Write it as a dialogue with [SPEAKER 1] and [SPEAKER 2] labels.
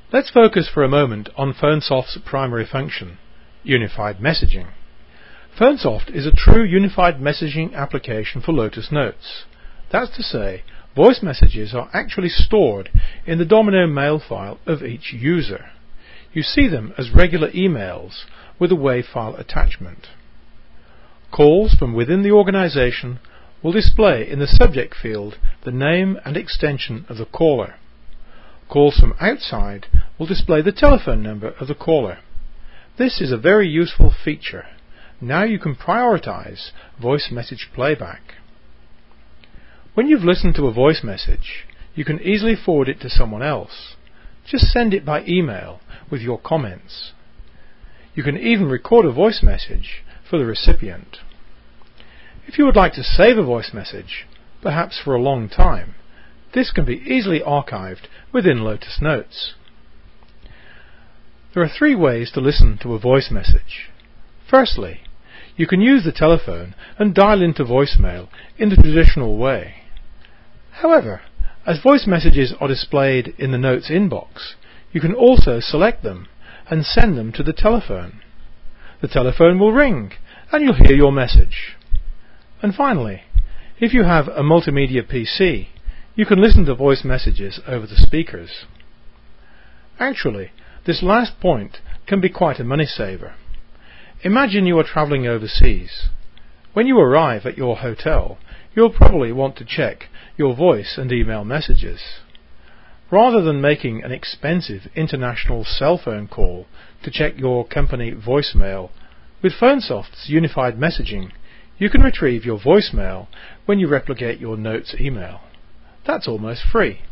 [SPEAKER 1] Let's focus for a moment on PhoneSoft's primary function, unified messaging. PhoneSoft is a true unified messaging application for Lotus Notes. That's to say, voice messages are actually stored in the Domino mail file of each user. You see them as regular emails with a WAV file attachment. Calls from within the organization will display in the subject field the name and extension of the caller. Calls from outside will display the telephone number of the caller. This is a very useful feature. Now you can prioritize voice message playback. When you've listened to a voice message, you can easily forward it to someone else. Just send it by email with your comments. You can even record a voice message for the recipient. If you would like to save a voice message, perhaps for a long time, this can be easily archived within Lotus Notes. There are 3 ways to listen to a voice message. Firstly, you can use the telephone and dial into voicemail in the traditional way. However, as voice messages are displayed in the Notes inbox, you can also select them and send them to the telephone. The telephone will ring and you'll hear your message. And finally, if you have a multimedia PC, you can listen to voice messages over the speakers. Actually, this last point can be quite a money saver. Imagine you are traveling overseas. When you arrive at your hotel, you'll probably want to check your voice and email messages. Rather than making an expensive international cell phone call to check your company voicemail, with PhoneSoft's unified messaging, you can retrieve your voicemail when you replicate your Notes email. That's almost free.